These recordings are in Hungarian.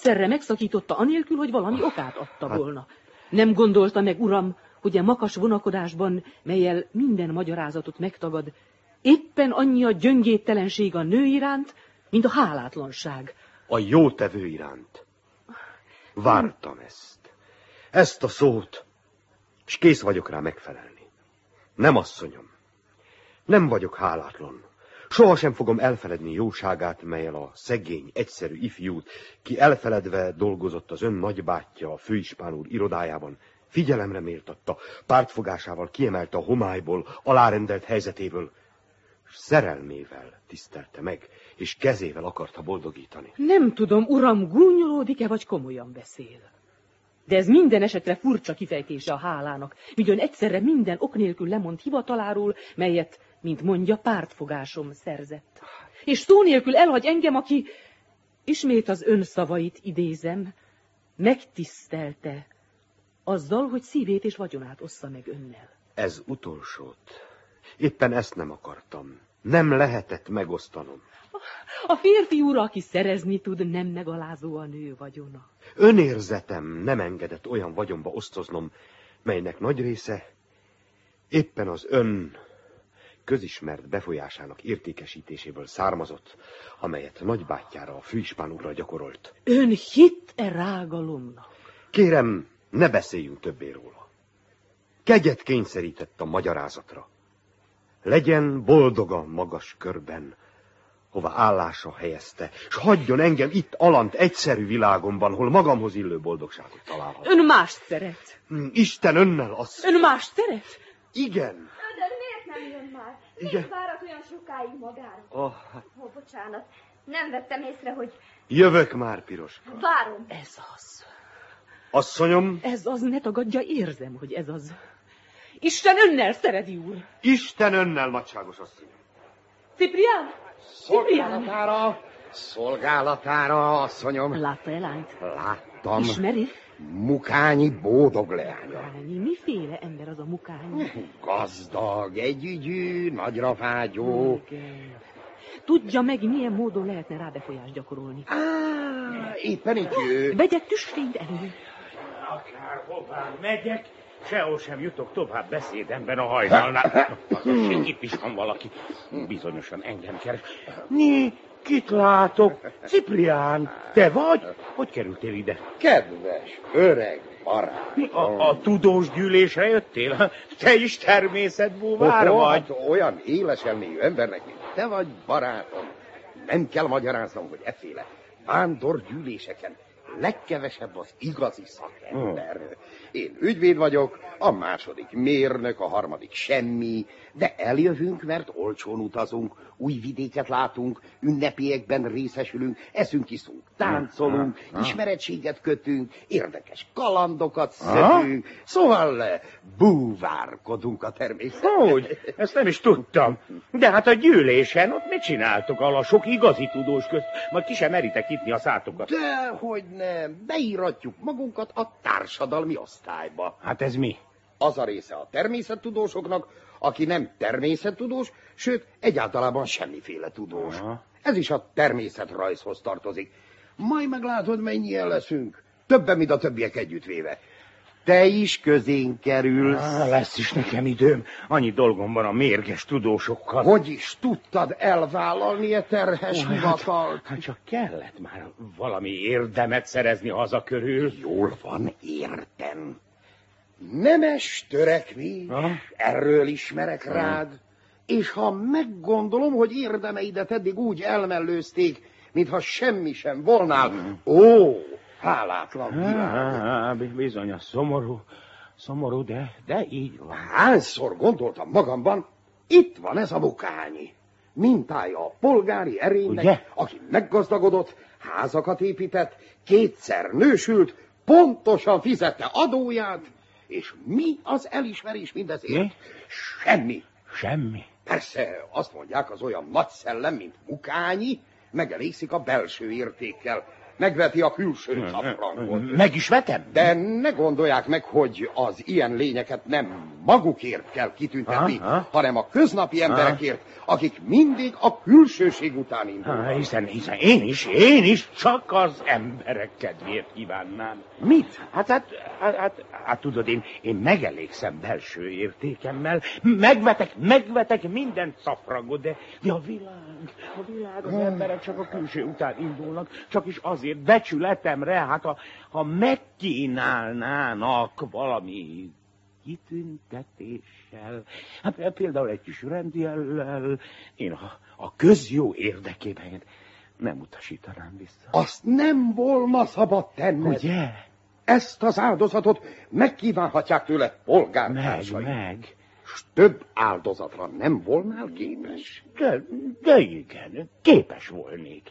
egyszerre megszakította anélkül, hogy valami okát adta volna. Nem gondolta meg, uram, hogy a makas vonakodásban, mellyel minden magyarázatot megtagad, éppen annyi a gyöngédtelenség a nő iránt, mint a hálátlanság. A jótevő iránt. Vártam ezt a szót, és kész vagyok rá megfelelni. Nem, asszonyom, nem vagyok hálátlan. Sohasem fogom elfeledni jóságát, mellyel a szegény, egyszerű ifjút, ki elfeledve dolgozott az ön nagybátyja a főispán úr irodájában, figyelemre méltatta, pártfogásával kiemelte a homályból, alárendelt helyzetéből, és szerelmével tisztelte meg, és kezével akarta boldogítani. Nem tudom, uram, gúnyolódik-e, vagy komolyan beszél. De ez minden esetre furcsa kifejtése a hálának, míg egyszerre minden ok nélkül lemond hivataláról, melyet, mint mondja, pártfogásom szerzett. És szó nélkül elhagy engem, aki, ismét az ön szavait idézem, megtisztelte azzal, hogy szívét és vagyonát ossza meg önnel. Ez utolsót. Éppen ezt nem akartam. Nem lehetett megosztanom. A férfi úr, aki szerezni tud, nem megalázó a nő vagyona. Önérzetem nem engedett olyan vagyonba osztoznom, melynek nagy része éppen az ön közismert befolyásának értékesítéséből származott, amelyet nagybátyjára, a főispán úrra gyakorolt. Ön hitt-e rágalomnak? Kérem, ne beszéljünk többé róla. Kegyet kényszerített a magyarázatra. Legyen boldogan magas körben, hova állása helyezte, s hagyjon engem itt alant egyszerű világomban, hol magamhoz illő boldogságot találhatom. Ön mást szeret. Isten önnel, asszony. Ön mást szeret? Igen. De miért nem jön már? Miért várat olyan sokáig magára? Bocsánat, nem vettem észre, hogy... Jövök már, Piroska. Várom. Ez az. Asszonyom. Ez az, ne tagadja, érzem, hogy ez az. Isten önnel, Szeredi úr. Isten önnel, nagyságos asszonyom. Ciprián! Szolgálatára, asszonyom. Látta-e lányt? Láttam. Ismeri? Mukányi bódog leánya. Mukányi? Miféle ember az a Mukányi? Gazdag, együgyű, nagyra vágyó. Igen. Tudja meg, milyen módon lehetne rá befolyást gyakorolni. Éppen így ő. Vegyek tüstényt elő. Akárhová megyek, sehol sem jutok tovább beszédemben a hajnalnál. Itt is van valaki. Bizonyosan engem keres. Kit látok? Ciprián, te vagy? Hogy kerültél ide? Kedves, öreg barát. A tudós gyűlésre jöttél? Te is természetbúvár vagy? Hát olyan éles elmélyű embernek, mint te vagy, barátom. Nem kell magyaráznom, hogy efféle vándorgyűléseken legkevesebb az igazi szakember. Én ügyvéd vagyok, a második mérnök, a harmadik semmi, de eljövünk, mert olcsón utazunk, új vidéket látunk, ünnepiekben részesülünk, eszünk, iszunk, táncolunk, ismeretséget kötünk, érdekes kalandokat szedünk, szóval búvárkodunk a természetben. Úgy, ezt nem is tudtam. De hát a gyűlésen ott mit csináltok a sok igazi tudós közt? Majd ki sem meritek nyitni a szátokat. Dehogy nem, beíratjuk magunkat a társadalmi osztályba. Hát ez mi? Az a része a természettudósoknak, aki nem természettudós, sőt, egyáltalában semmiféle tudós. Ez is a természetrajzhoz tartozik. Majd meglátod, mennyien leszünk. Többen, mint a többiek együttvéve. Te is közénk kerülsz. Lesz is nekem időm. Annyi dolgom van a mérges tudósokkal. Hogy is tudtad elvállalni a terhes hivatalt? Hát csak kellett már valami érdemet szerezni haza körül. Jól van, értem. Nemes törekvés, erről ismerek rád, és ha meggondolom, hogy érdemeidet eddig úgy elmellőzték, mintha semmi sem volnál, hálátlan világ. Bizony, a szomorú, de így van. Hányszor gondoltam magamban, itt van ez a Mukányi. Mintája a polgári erénynek, ugye? Aki meggazdagodott, házakat épített, kétszer nősült, pontosan fizette adóját, és mi az elismerés mindezért? Semmi. Semmi? Persze, azt mondják, az olyan nagy szellem, mint Mukányi, megelégszik a belső értékkel, megveti a külső szafrankot. Meg is vetem? De ne gondolják meg, hogy az ilyen lényeket nem magukért kell kitüntetni, hanem a köznapi emberekért, akik mindig a külsőség után indulnak. Hiszen én is csak az emberek kedvéért kívánnám. Mit? Hát tudod, én megelégszem belső értékemmel, megvetek minden szafrangot, de a világ, az emberek csak a külső után indulnak, csak is azért becsületemre, hát ha megkínálnának valami kitüntetéssel, hát például egy kis rendjellel, én a közjó érdekében nem utasítanám vissza. Azt nem volna szabad tenned. Ugye? Ezt az áldozatot megkívánhatják tőle polgártársai. Meg. S több áldozatra nem volnál képes? De igen, képes volnék.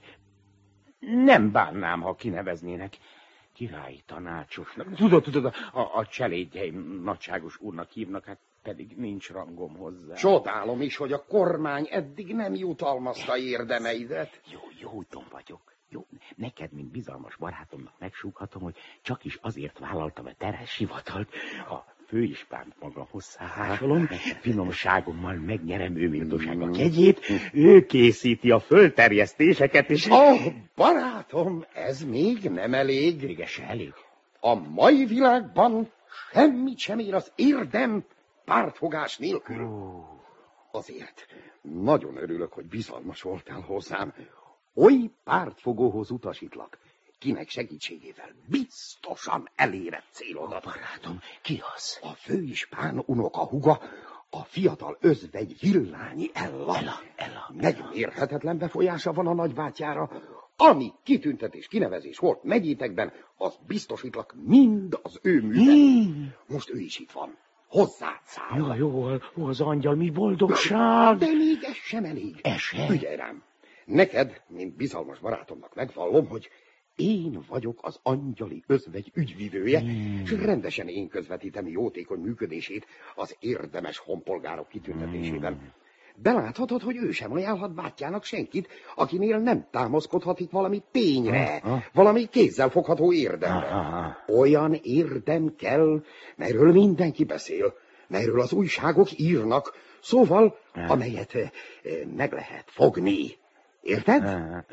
Nem bánnám, ha kineveznének királyi tanácsosnak. Tudod, a cselédjeim nagyságos úrnak hívnak, hát pedig nincs rangom hozzá. Csodálom is, hogy a kormány eddig nem jutalmazta érdemeidet. Jó úton vagyok. Jó, neked, mint bizalmas barátomnak megsúghatom, hogy csak is azért vállaltam a terhes hivatalt, a főispánt magamhoz szállásolom, finomságommal megnyerem ő méltósága kegyét, ő készíti a földterjesztéseket, és... Barátom, ez még nem elég. Még ez se elég. A mai világban semmit sem ér az érdem pártfogás nélkül. Azért nagyon örülök, hogy bizalmas voltál hozzám. Oly pártfogóhoz utasítlak, kinek segítségével biztosan eléred célodat. Barátom, ki az? A főispán unoka húga, a fiatal özvegy Villányi Ella. Megmérhetetlen befolyása van a nagybátyjára. Ami kitüntetés, kinevezés volt megyétekben, az biztosítlak mind az ő műve. Most ő is itt van. Hozzád száll. Jó, az angyal, mi boldogság! De még ez sem elég. Ügyelj rám. Neked, mint bizalmas barátomnak megvallom, hogy én vagyok az angyali özvegy ügyvivője, és rendesen én közvetítem jótékony működését az érdemes honpolgárok kitüntetésében. Beláthatod, hogy ő sem ajánlhat bátyjának senkit, akinél nem támaszkodhat itt valami tényre, valami kézzelfogható érdemre. Olyan érdem kell, melyről mindenki beszél, melyről az újságok írnak, szóval, amelyet meg lehet fogni. Érted?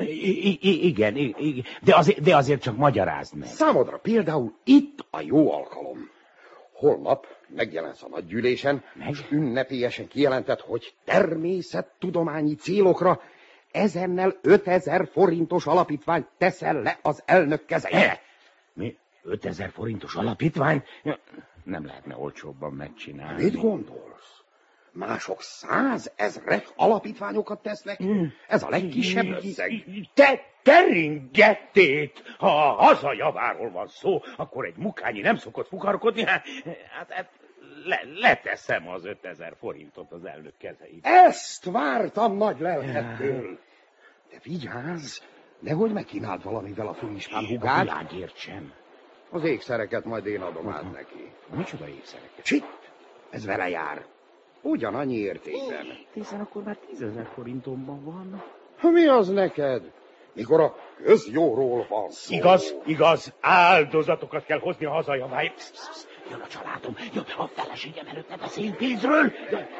Igen, de azért csak magyarázd meg. Számodra például itt a jó alkalom. Holnap megjelensz a nagygyűlésen, és ünnepélyesen kijelentett, hogy természettudományi célokra ezennel 5000 forintos alapítványt teszel le az elnök kezeibe. Mi? 5000 forintos alapítvány? Nem lehetne olcsóbban megcsinálni. Mit gondolsz? Mások 100 000 alapítványokat tesznek? Ez a legkisebb összeg. Te teringettét! Ha a haza javáról van szó, akkor egy mukányi nem szokott fukarkodni, hát leteszem az 5000 forintot az elnök kezeibe. Ezt vártam nagy lelkettől. De vigyázz, nehogy megkínáld valamivel a főispán húgát. A világért sem. Az ékszereket majd én adom át neki. Micsoda ékszereket? Csitt, ez vele jár. Ugyanannyi értékben. Hiszen akkor már 10 000 forintomban van. Mi az neked? Mikor a közjóról van szó. Igaz, áldozatokat kell hozni a hazajaváért. Jön a családom, jön a feleségem előtt, ne beszéljünk pénzről.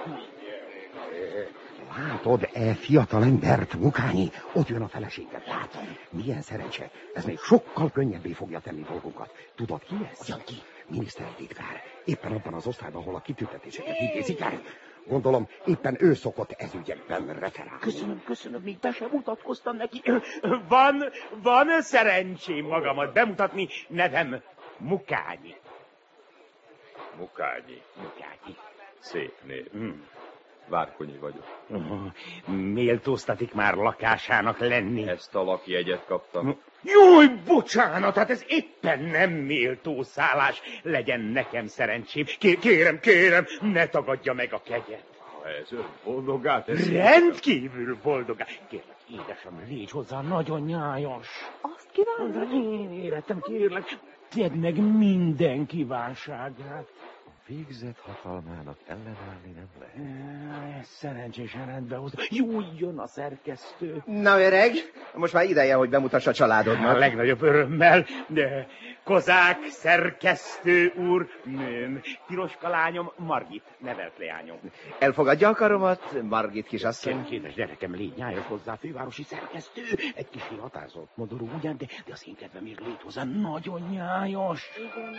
Látod, fiatal embert, Mukányi? Ott jön a feleséged, látod? Milyen szerencse. Ez még sokkal könnyebbé fogja tenni dolgokat. Tudod, ki ez? Ki? Minisztertitkár. Éppen abban az osztályban, ahol a kitüntetéseket intézik el. Gondolom, éppen ő szokott ez ügyekben referálni. Köszönöm, még be sem mutatkoztam neki. Van szerencsém magamat bemutatni, nevem Mukányi. Mukányi. Szép név. Várkonyi vagyok. Méltóztatik már lakásának lenni. Ezt a lakjegyet kaptam. Júj, bocsánat, hát ez éppen nem méltó szállás. Legyen nekem szerencsém. Kérem, ne tagadja meg a kegyet. Ha ez ön boldogá teszi. Rendkívül boldogá. Kérlek, édesem, légy hozzá nagyon nyájas. Azt kívánom. Én életem, kérlek, tedd meg minden kívánságát. Végzett hatalmának ellenállni nem lehet. Szerencsésen rendbe hozta. Jó, jön a szerkesztő. Na öreg, most már ideje, hogy bemutassa a családodnak. A legnagyobb örömmel, de Kozák szerkesztő úr, nőm, Piroska lányom, Margit, nevelt leányom. Elfogadja a karomat, Margit kisasszony? Kédes gyerekem, légy nyájas hozzá, fővárosi szerkesztő. Egy kis határozott modorú ugyan, de az én kedvemért légy hozzá, nagyon nyájas.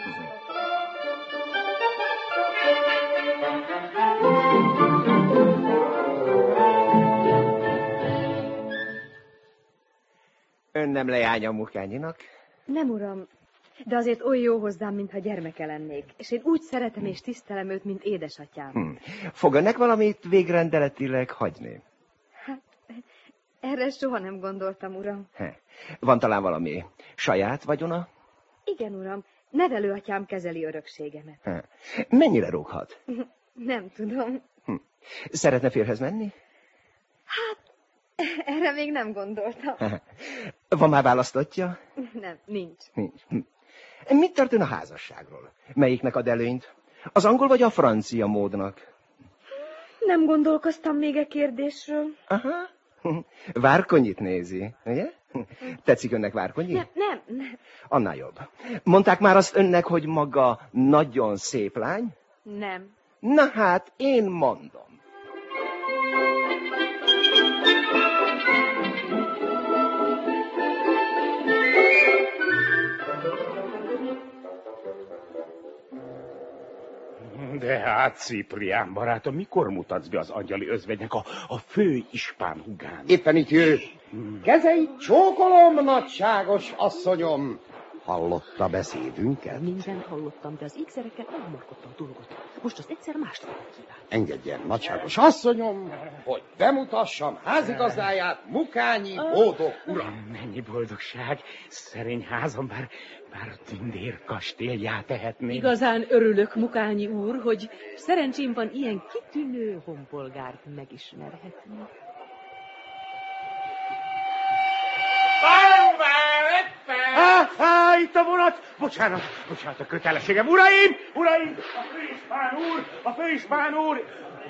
Ön nem leánya Mukányinak? Nem, uram, de azért oly jó hozzám, mintha gyermeke lennék, és én úgy szeretem és tisztelem őt, mint édesatyám. Fog önnek valamit végrendeletileg hagyni? Hát, erre soha nem gondoltam, uram. Van talán valami saját vagyona? Igen, uram, nevelőatyám kezeli örökségemet. Mennyire rúghat? Nem tudom. Szeretne férhez menni? Hát, erre még nem gondoltam. Van már választottja? Nem, nincs. Mit tart ön a házasságról? Melyiknek ad előnyt? Az angol vagy a francia módnak? Nem gondolkoztam még a kérdésről. Aha. Várkonyit nézi, ugye? Tetszik önnek Várkonyi? Nem. Annál jobb. Mondták már azt önnek, hogy maga nagyon szép lány? Nem. Na hát, én mondom. De hát, Ciprián barátom, mikor mutatsz be az angyali özvegynek a fő ispán hugán? Éppen itt jő. Kezeit csókolom, nagyságos asszonyom. Hallotta beszédünket? Mindent hallottam, de az ékszerekkel elmarkodtam dolgot. Most az egyszer mást fogok kívánni. Engedjen, nagyságos asszonyom, hogy bemutassam házigazdáját, Mukányi Boldog uram. Mennyi boldogság, szerény házam, bár tündér kastélyá tehetnék. Igazán örülök, Mukányi úr, hogy szerencsém van ilyen kitűnő honpolgárt megismerhetni. Itt a vonat! Bocsánat, a kötelességem. Uraim! A főispán úr!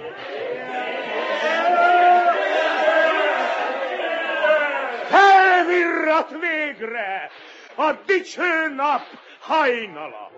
Elvirrat végre! A dicső nap hajnala!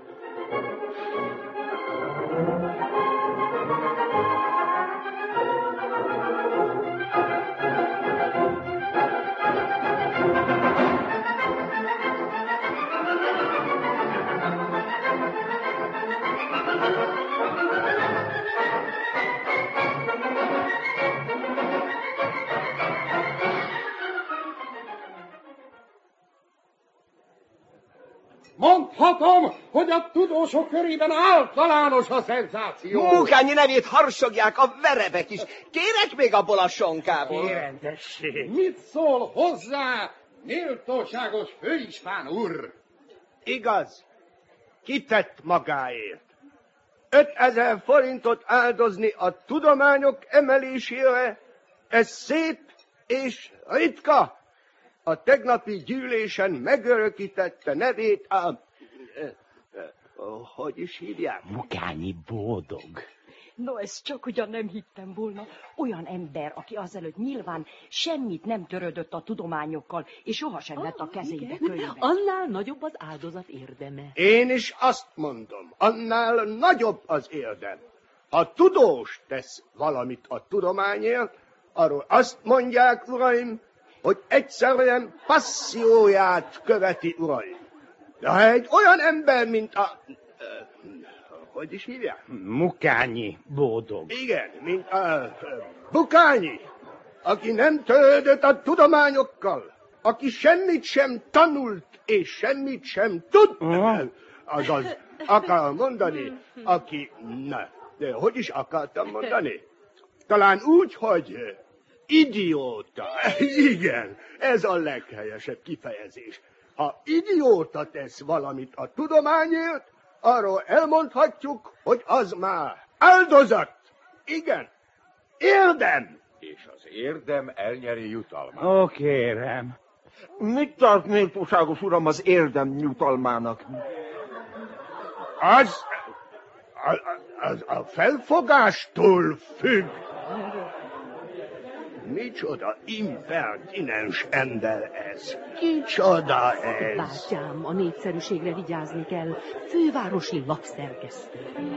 Mondhatom, hogy a tudósok körében általános a szenzáció. Mukányi nevét harsogják a verebek is. Kérek még abból a sonkából. Rendesség. Mit szól hozzá, méltóságos főispán úr? Igaz, kitett magáért. 5000 forintot áldozni a tudományok emelésére, ez szép és ritka. A tegnapi gyűlésen megörökítette nevét hogy is hívják? Mukányi Boldog. No, ez csak ugyan nem hittem volna. Olyan ember, aki azelőtt nyilván semmit nem törődött a tudományokkal, és sohasem vett a kezébe könyvet. Annál nagyobb az áldozat érdeme. Én is azt mondom, annál nagyobb az érdem. Ha tudós tesz valamit a tudományért, arról azt mondják, uraim, hogy egyszerűen passzióját követi, uraim. De ha egy olyan ember, mint hogy is hívják? Mukányi Boldog. Igen, mint a Bukányi, aki nem törődött a tudományokkal, aki semmit sem tanult, és semmit sem tud, azaz akar mondani, aki, de hogy is akartam mondani? Talán úgy, hogy idióta. Igen, ez a leghelyesebb kifejezés. Ha idióta tesz valamit a tudományért, arról elmondhatjuk, hogy az már áldozat. Igen, érdem. És az érdem elnyeri jutalmát. Ó, kérem. Mit tart méltóságos uram az érdem jutalmának? Az a felfogástól függ. Micsoda impertinens ember ez? Kicsoda ez? Bátyám, a népszerűségre vigyázni kell. Fővárosi lapszerkesztő.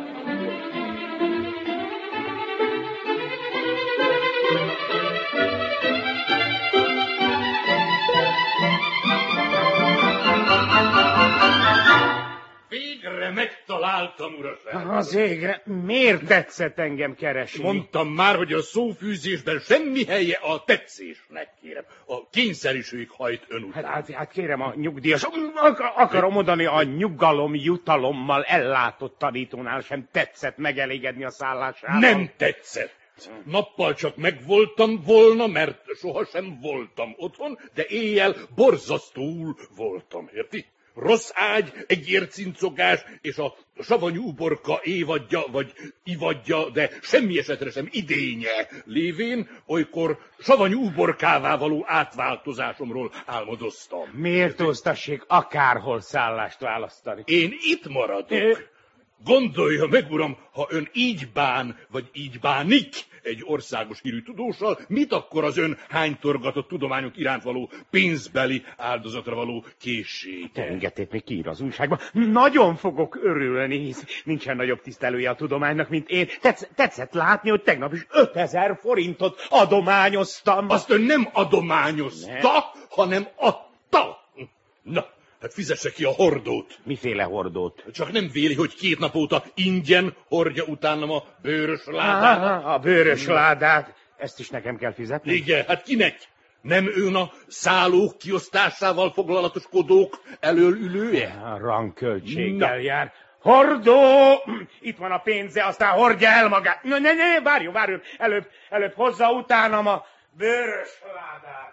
Végre megtaláltam, uraság! Az égre, miért tetszett engem keresni? Mondtam már, hogy a szófűzésben semmi helye a tetszésnek, kérem. A kényszerűség hajt ön után. Hát kérem, a nyugdíjas, akarom mondani, a nyugalom jutalommal ellátott tanítónál sem tetszett megelégedni a szállásával. Nem tetszett. Nappal csak megvoltam volna, mert sohasem voltam otthon, de éjjel borzasztóul voltam, érti? Rossz ágy, egy ércincogás, és a savanyú uborka évadja, vagy ivadja, de semmi esetre sem idénye lévén, olykor savanyú uborkává való átváltozásomról álmodoztam. Miért osztassék akárhol szállást választani? Én itt maradok. Gondolja meg, uram, ha ön így bán, vagy így bánik egy országos hírű tudóssal, mit akkor az ön hánytorgatott tudományok iránt való pénzbeli áldozatra való készség? Engedték még kiír az újságba. Nagyon fogok örülni, hisz nincsen nagyobb tisztelője a tudománynak, mint én. Tetszett látni, hogy tegnap is 5000 forintot adományoztam. Azt ön nem adományozta, hanem adta. Na, hát fizesse ki a hordót. Miféle hordót? Csak nem véli, hogy 2 nap óta ingyen hordja utánam a bőrös ládát? A bőrös ládát. Ezt is nekem kell fizetni? Igen, hát kinek? Nem ön a szállók kiosztásával foglalatoskodók elől ülője? A rangköltséggel jár. Hordó! Itt van a pénze, aztán hordja el magát. Ne, várjon. Előbb hozza utánam a bőrös ládát.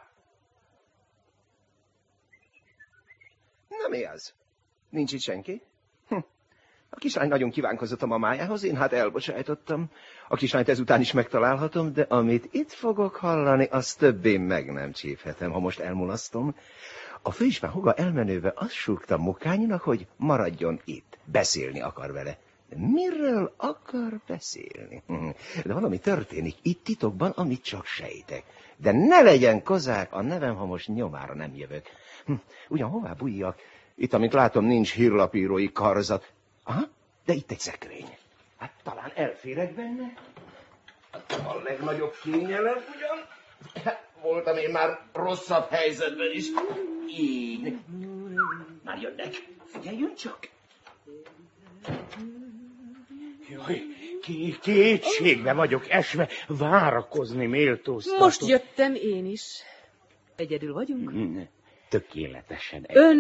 Na mi az? Nincs itt senki? A kislány nagyon kívánkozott a mamájához, én hát elbocsájtottam. A kislányt ezután is megtalálhatom, de amit itt fogok hallani, azt többé meg nem csíphetem, ha most elmulasztom. A főispán húga elmenőbe azt súgta Mukányinak, hogy maradjon itt. Beszélni akar vele. Miről akar beszélni? De valami történik itt titokban, amit csak sejtek. De ne legyen kozák a nevem, ha most nyomára nem jövök. Ugyan hová bújjak? Itt, amint látom, nincs hírlapírói karzat. Aha, de itt egy szekrény. Hát talán elférek benne? A legnagyobb kényelem ugyan? Voltam én már rosszabb helyzetben is. Így. Már jönnek. Figyeljön csak. Jaj, kétségbe vagyok esve, várakozni méltóztatott. Most jöttem én is. Egyedül vagyunk? Tökéletesen. Ön